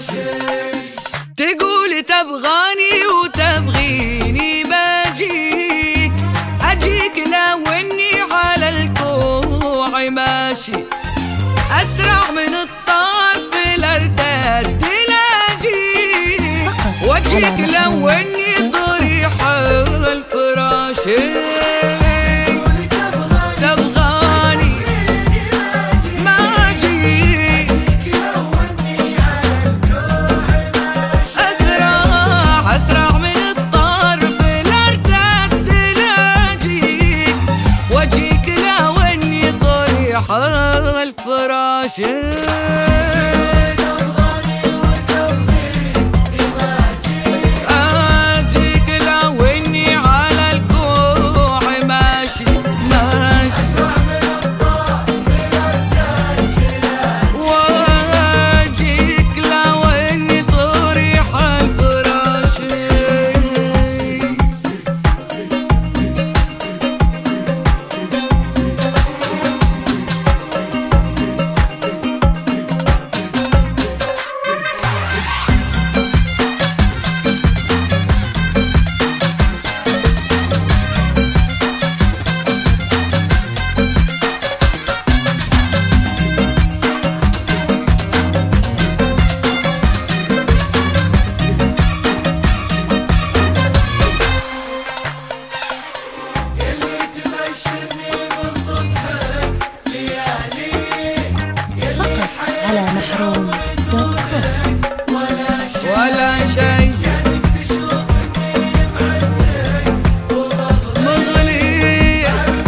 تقول تبغاني وتبغيني باجيك، اجيك لو اني على الكوع ماشي، اسرع من الطار في الارتاد لاجيك، واجيك لو اني ضريح الفراش. الفراش اجيك لو اني على الكوع ماشي ماشي، واجيك لو اني ضريح الفراش. ولا شيء مغلي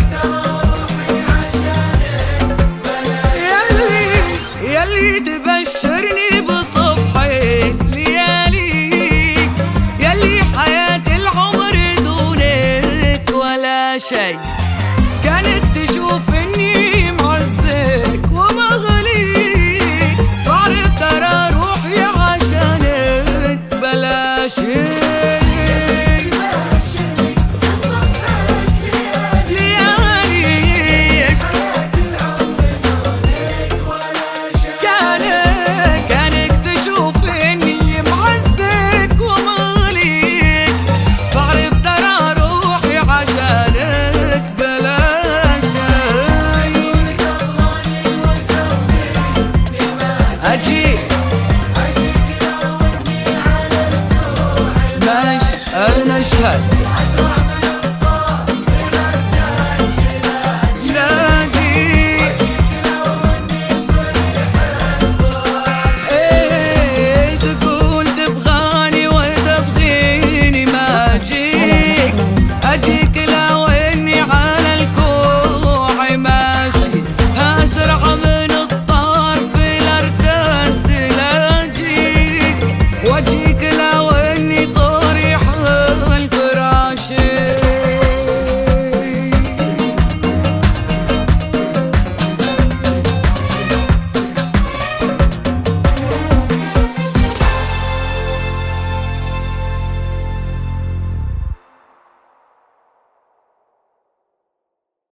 يلي تبشرني بصبحي لياليك، يلي حياة العمر دونك ولا شيء، كانك تشوف اني معزك ومغليك، تعرف ترى روحي عشانك بلا شيء. أنا الشاب